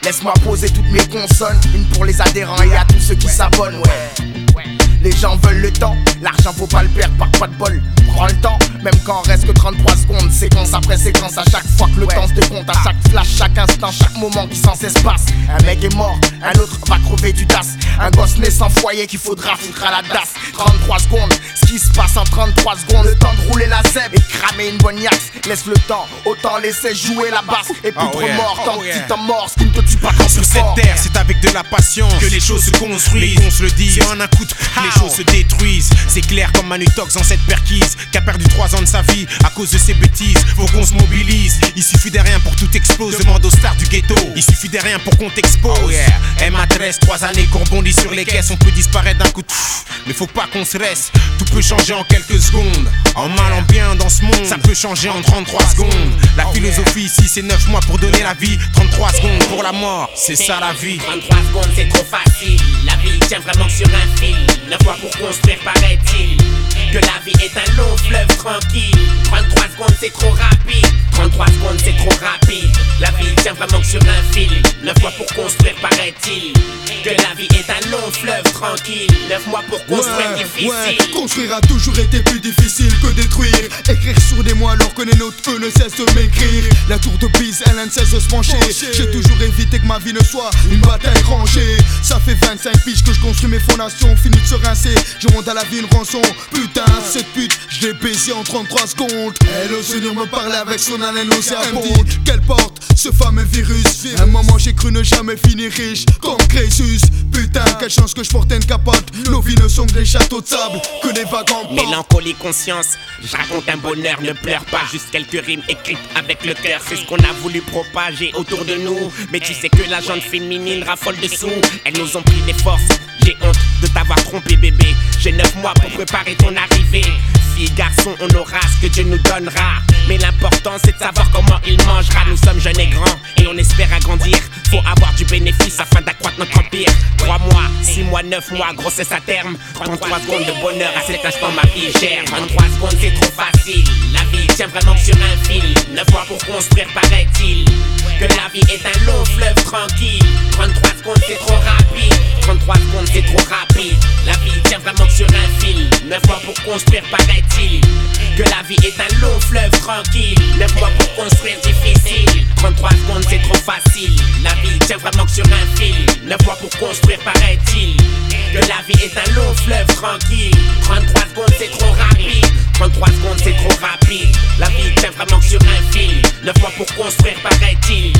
Laisse-moi poser toutes mes consonnes. Une pour les adhérents et à tous ceux qui s'abonnent, ouais. Les gens veulent le temps, l'argent faut pas le perdre par pas de bol. Prends le temps, même quand reste que 33 secondes. Séquence après séquence, à chaque fois que le temps se compte. À chaque flash, chaque instant, chaque moment qui sans cesse passe. Un mec est mort, un autre va crever du DAS. Un gosse né sans foyer qu'il faudra foutre à la DAS. 33 secondes, ce qui se passe en 33 secondes. Le temps de rouler la zèbre et cramer une bonne yax. Laisse le temps, autant laisser jouer la basse. Et plus trop mort, tant que tu t'en mords, ce qui ne te tue pas quand sur cette terre, c'est avec de la patience que les choses se construisent. On se le dit, c'est en un coup de coude les choses se détruisent. C'est clair comme Manu Tox en cette perquise, qui a perdu 3 ans de sa vie à cause de ses bêtises. Faut qu'on se mobilise, il suffit de rien pour tout explose. Demande aux stars du ghetto, il suffit de rien pour qu'on t'expose. MA13, 3 années qu'on rebondit sur les caisses. On peut disparaître d'un coup de mais faut pas qu'on se reste. Tout peut changer en quelques secondes. En mal, en bien dans ce monde, ça peut changer en 33 secondes. La philosophie ici c'est 9 mois pour donner la vie, 33 secondes pour la mort, c'est ça la vie. 33 secondes c'est trop facile, la vie tient vraiment sur un fil. 9 mois pour construire paraît-il que la vie est un long fleuve tranquille. 33 secondes c'est trop rapide, 33 secondes c'est trop rapide. La vie tient vraiment sur un fil. 9 mois pour construire paraît-il que la vie est un long fleuve tranquille. 9 mois pour construire difficile. Construire a toujours été plus difficile que détruire. Écrire sur des mots alors que les notes eux ne cessent de m'écrire. La tour de Pise elle ne cesse de se pencher. J'ai toujours évité que ma vie ne soit une bataille rangée. Ça fait 25 piges que je construis mes fondations. Fini de se rincer, je monte à la vie une rançon. Putain, cette pute, je l'ai baisé en 33 secondes. Elle ose venir me parler avec son haleine nauséabonde. Qu'elle porte ce fameux virus. Un moment j'ai cru ne jamais finir riche comme Crésus. Putain, quelle chance que je portais une capote. Nos vies ne sont que des châteaux de sable, que des vagants. Mélancolie, conscience, je raconte un bonheur, ne pleure pas. Juste quelques rimes écrites avec le cœur. C'est ce qu'on a voulu propager autour de nous. Mais tu sais que la gente féminine raffole dessous. Elles nous ont pris des forces. J'ai honte de t'avoir trompé bébé. J'ai 9 mois pour préparer ton arrivée. Fille, garçon, on aura ce que Dieu nous donnera. Mais l'important c'est de savoir comment il mangera. Nous sommes jeunes et grands et on espère agrandir. Faut avoir du bénéfice afin d'accroître notre empire. 3 mois, 6 mois, 9 mois, grossesse à terme. 33 secondes de bonheur, à cet instant ma vie gère. 33 secondes c'est trop facile, la vie tient vraiment sur un fil. 9 mois pour construire paraît-il que la vie est un long fleuve tranquille. 33 secondes c'est trop rapide, 33 secondes c'est trop rapide. La vie tient vraiment sur un fil. 9 mois pour construire paraît-il que la vie est un long fleuve tranquille. 9 mois pour construire difficile. 33 secondes c'est trop facile, la vie tient vraiment sur un fil. 9 mois pour construire paraît-il que la vie est un long fleuve tranquille. 33 secondes c'est trop rapide, 33 secondes c'est trop rapide. La vie tient vraiment sur un fil. 9 mois pour construire paraît-il